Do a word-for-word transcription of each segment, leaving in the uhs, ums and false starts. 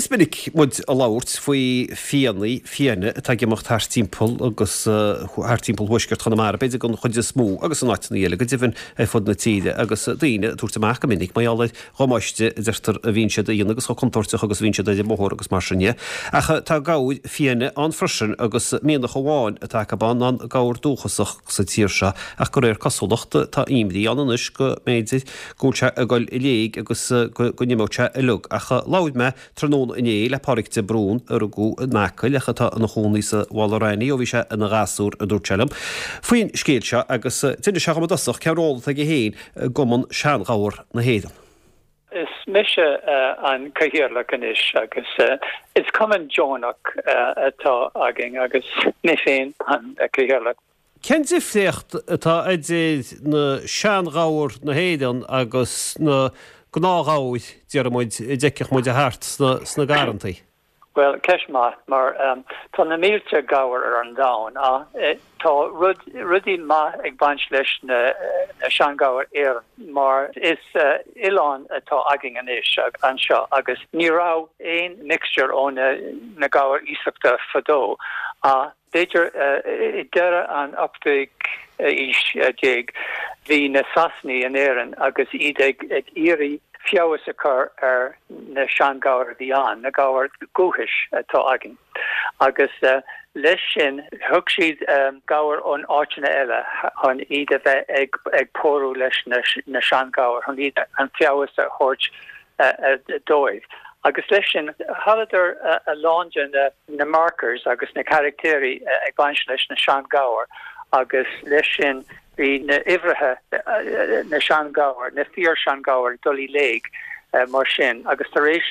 Is minnig mud a lát faoi fiannaí fianne atá gimocht thar timppel agus thar timppel huisgurt chuna mar beidir gon chuide smó agus an náitna eile go dtíhann fud na tíide agus daine túirtaach go minic mai álaid chomáiste deirtar a bhíse a dhéana agus chucontorteach agus bhíse de móthir agus mar sinne. Acha tá gáid fianne an freisin agus míonna choháin atá ban an gáir dúchasach sa tíirse ach go réir cosúlaachta tá imdíí anis go méidir gúte a gáil i léig agus go nimóte i lug acha láid me tróna iné le páiricte brún ar a gú nácail lecha tá na húnaí sa bháilráinní ó bhí sé ina gasúr a dúirtelam. Faoin scéilte agus duine seach am dasach cerála a go héin goman seangáir na héan. Is mise uh, an cahiarla canis agus uh, it's common Johnach uh, atá agin agus niféin an uh, cahiarla. Ken di flecht atá idir na seangáir na héan agus na gnágáid dearmid i deiceach muid a hart sna garantaí? Well, Keshma, mar um, tá na mílte gáir ar an dáin a e, tá rud, rudí ma ag baint leis na, na seangáir ar mar is uh, Ilan atá agin an is ag, an seo agus ní rá ein mixture ó na, na gáir ísachta fadó a Beidir uh, i deire an updaig uh, is uh, dig hí na sasní an éan agus iad ag, ag iri fiawas a chur ar na seangáir bhí an, na gáir gúthis atá agin. Agus uh, leis sin thug siad um, gáir ón áitina eile an iad a bheith ag, ag póú leis na, na seangáir, an iad an fiawas a chóirt uh, uh, dóibh. Agus leis sin halidir uh, a láin uh, na markers agus na charactéri uh, ag baint leis na seangáir agus leis sin hí na ihrethe uh, na seangáir, na fíor seangáir dulí léig uh, mar sin agus tar éis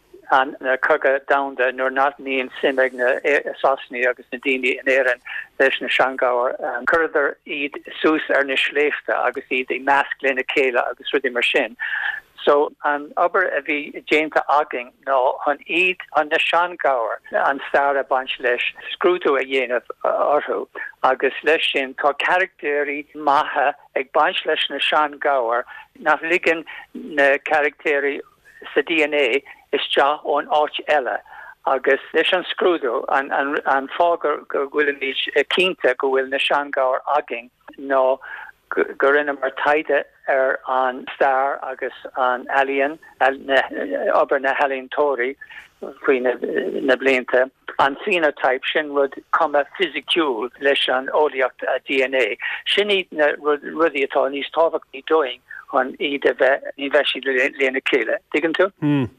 an na coga damda nuair nach níon simig na sasní agus na daoine in éan leis na seangáir um, chuidir iad sús ar na sléifte agus iad i measc lena céile agus rudí mar sin. So an aber a bhí déanta agin nó an iad an na seangáir an starra baint leis scrúdú a dhéanamh orthú agus leis sin tá charactéri maithe ag baint leis na seangáir nach ligan na charactéri sa D N A is teach ón áit eile agus leis an scrúdú an, an, an fágur go bhfuil níos cínta go bhfuil na seangáir agin nó go rinne mar taide ar an star agus an alien na ober na haliantóri fao na, na blianta an phenotype sin rud cuma physiciúil leis an óliacht a D N A. Sin iad na rudí atá níos tábhacht ní doing an iad a bheith ní bheisi léna céile. Digan tú?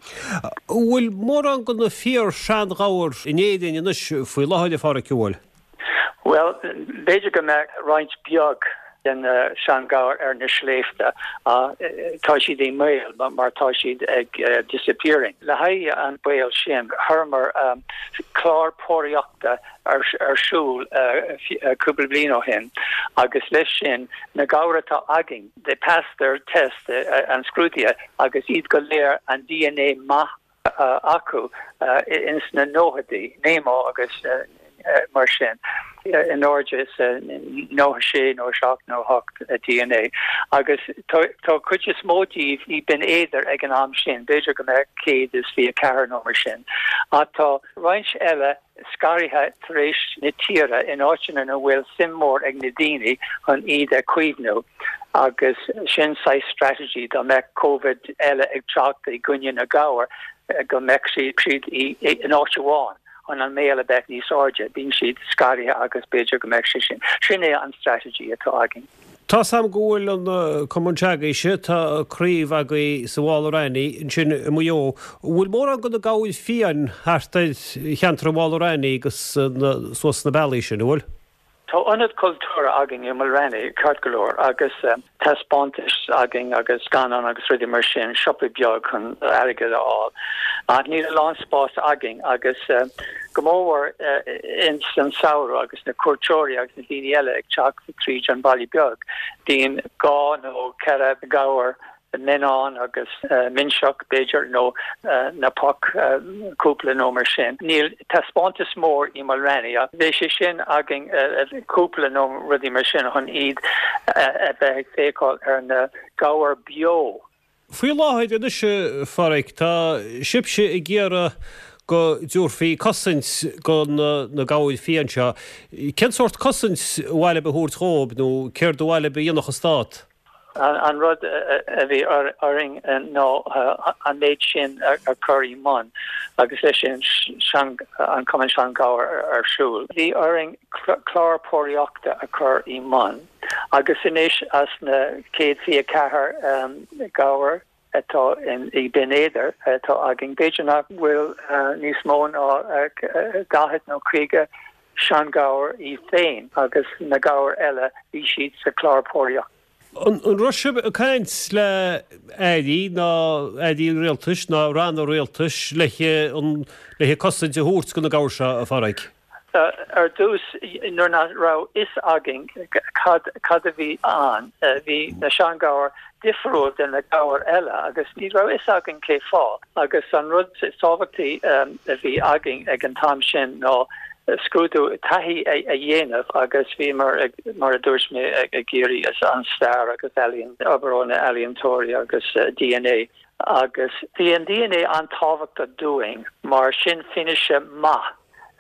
Bhfuil mór an go na fíor seangáir in éidirn inis faoi láthide fára ciúil? Well, beidir go me roinnt beag den uh, seangáir ar na sléifte uh, tá siad é méil mar tá siad ag uh, disappearing. Le haidhe an bhéal sin thurmar um, clár póireachta ar, ar siúl uh, uh, cúpla bliain ó hin agus leis sin na gáire tá agin they pass their test uh, an scrútia agus iad go léir an D N A math uh, acu uh, ins na nóhadaí némó agus uh, uh, mar sin. In origis uh, no sé no shock no hocht uh, D N A agus tá cuiide smótíh í bin éidir ag an am sin beidir go me céad is fi a car no mar sin a tá roinnt eile scarithe taréis na tíre in áitina na bhfuil simmór ag na daoine chun iad a cuimhnú agus sin sa strategy dá me COVID eile ag teachta i gcuine na gáir uh, go me siad i an áisiúháin an an méle bet ní sorge bín siad scarithe agus beidir go meid sin. Sin é an strategy atá agin. Tá sam ghfuil an cumanteagaise tá críomh agaí sa bháilráinní sin muo. Bhfuil mór an go na gáil fian hartaid cheantar bháilráinní agus suas na bailí sin bhfuil? Tá anad cultúra agin i Mulrenny cartgaloor agus um, taspáintis agin agus ganan agus rudí mar sin siopa beag chun aige aáil. A ní a lánspás agin agus uh, gomóhar uh, in san saoire agus na cuairteoirí agus na daoine eile ag teach tríd an bailí beag. Dín gá nó ceithre gáir Menon agus uh, Minseach Beiger no uh, na poc uh, cúpla nó mar sin. Níl taspáintas mór i Mulrenny a bhí sé sin agin uh, cúpla nó rudí mar sin chun iad uh, a bheith féáil ar na gáir bio Fuoi láhaid in is farraig tá sibse i ggéara go dúrfií cosint go na gáid fian seo. Ken sort cosint bhile be húr trób nó céir do bhile be dionach a stát? An rud a bhí aring nó an méid sin a choirí man agus lei sin an cuman sean gáir arsúl. Bhí aring chlárpóireachta a chur í man agus inis as na céad fi a cethir gáir atá in i benéidir atá agin béidirnach bhfuil níos mó ná gaithid nó críoga sean gáir í féin agus na gáir eile bhí siad sa chlárpóireacht. An Russia a kaint le éí ná éí réaltas ná ran ó réaltas leiche an leiche cosint hút gona gáir se a farraig. Ar dús nuair na rá is agin cad a bhí an bhí na sean gáir difriúil den na gáir eile agus ní rá is agin cé fá agus an rud sábhachtaí a bhí agin ag an tam sin ná scrúdú taihí a dhéanamh agus bhí mar mar a dúirs mé ag géirí as an stair agus alien obarána alientóirí agus D N A agus bhí an D N A an tábhacht a doing mar sin finise math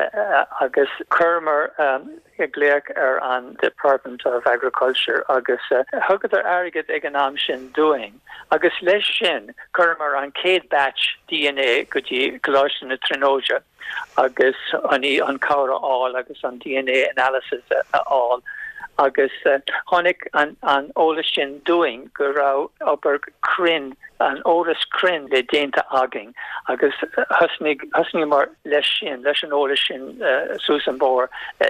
agus churmar ag léach ar an Department of Agriculture agus thugad ar airgid ag an am sin doing agus leis sin churmar an céad batch D N A go dtí goláiste na tróide agus aní an cabhra áil agus an D N A analysis áil agus tháinig an an ólas sin doing go rá obair crin an óras crin le déanta agin agus thusnig mar leis sin leis an ólas sin Susan Boer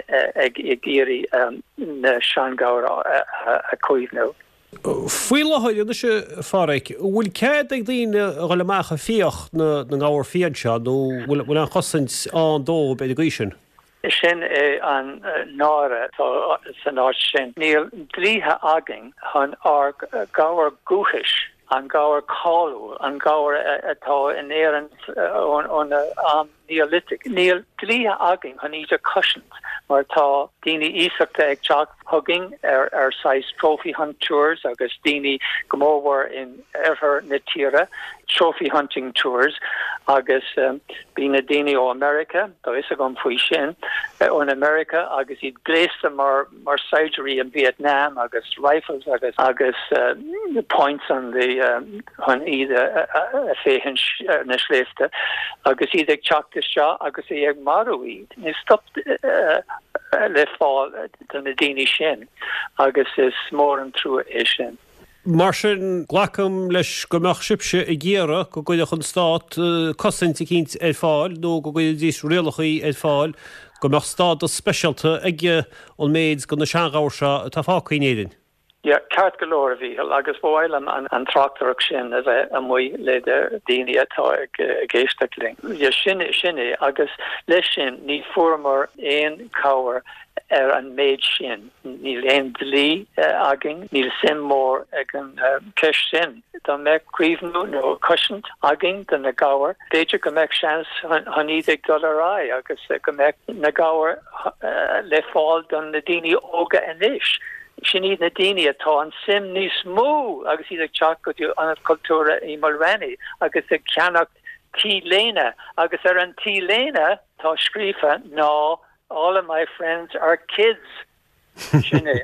ag géirí na sean gáir a cuimhnú. Fuoi láhaid in se farraig bhfuil cead ag dtíine ghfuil amach a fiocht na gáir fian seo nó bhfuil an chosint an dó be a sin. Sin é an nára tá san áit sin. Níl dlíthe agin chun ar gáir gúthais an gáir cáú an gáir atá in éan ón am neolithic. Níl dlíthe agin chun iad a cushions mar tá daoine ísachta ag teach hugging ar ar sais trophy hunt tours agus daoine go mór in ever na tíre trophy hunting tours agus um, bí na daoine ó America tá is a gom faoi sin ón America agus iad gléasta mar mar surgery in Vietnam agus rifles agus agus uh, the points on the um, on iad a, a, a féhin na sléifte agus iad ag teachtas seo agus é ag marú iad. Ní stop uh, le fáil den na daoine sin agus is mór an trua é sin. Mar sin ghlacham leis go meach sibse i ggéara go goideach an stát cosint i cínt ar fáil nó go goide dís réalachaí ar fáil go meach stát a specialta ige an méid go na seangáir se tá fácaí néidir. Ja, ceart go leir a bhíhil agus bhil an an tractorach sin a bheith a mu le daoine atá ag géisteach ling. Ja sinne sinne agus leis sin ní formar éon cabhar ar an méid sin. Níl éon dlí agin, níl sin mór ag an ceis sin. Tá meid críomhnú nó cushiont agin den na gáhar. Déidir go meid seans chun iad ag dul ará agus go meid na gáhar le fáil don na daoine óga inis. Sin iad na daoine atá an sim níos mó agus iad ag teach go dtí an cultúra í Mulrenny agus ag ceannacht tí léine agus ar an tí léine tá scríofa ná all of my friends are kids. Sinné.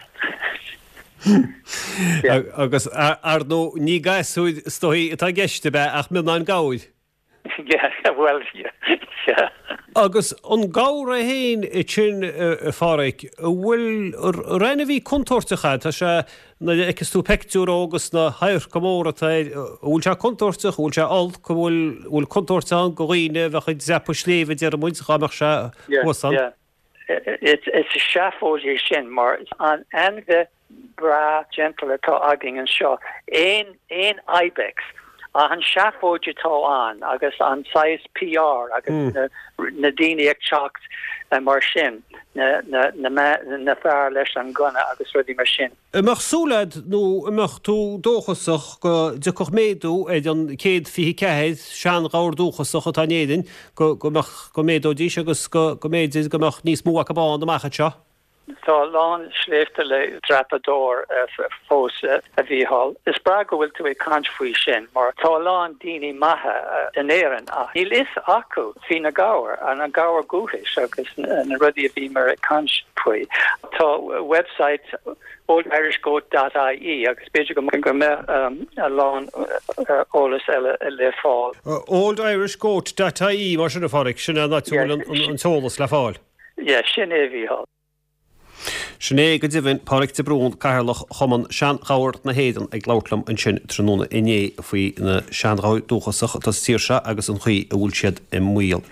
Agus ar nó ní gaisúid stoí atá geiste be ach mil an gáid. Yeah, well, yeah. yeah. Agus an gáir a héin i sin farraig bhfuil reinine bhí contortacha tá se agus tú pectúr agus na hair gomóra bhfuil se contortach bhfuil se alt go bhfuil bhfuil contorta an go riine bheit chuid zepa sléomh ar muid chaach se wasan. It's it's a scaffolding sin mar an ange bra gentle atá agin an seo ein ein ibex. A an seafóide tá an agus an size P R agus mm. na, na daoine ag teacht uh, mar sin na, na, na, na fear leis an gona agus rudí mar sin. Amach súlad nó amach tú dóchasach go decoch méadú é an céad fihi cehéid sean gáir dóchasach atá néidir go go méadú díos agus go méadú go meach níos mú a cabán amach seo. Tá lán sléifte le drapador fós a bhíhall. Is bra go bhfuil tú é cant faoi sin, mar tá lán daoine maithe den éan a níl is acu hí na gáir an an gáir gúthis agus na rudí a bhí mar a cant faoi. Tá website old irish goat dot I E agus beidir go go me a lán ólas eile le fáil. old irish goat dot I E mar sin a fáric sin an tólas le fáil. Ja, sin é bhíhall. Sinné go dibhann páric de brún cairlach choman sean gáhairt na héan ag láutlam an sin tróna iné faoi na seanráid dúchasach tá tíirse agus an chuí a bhúlil siad i mhuial.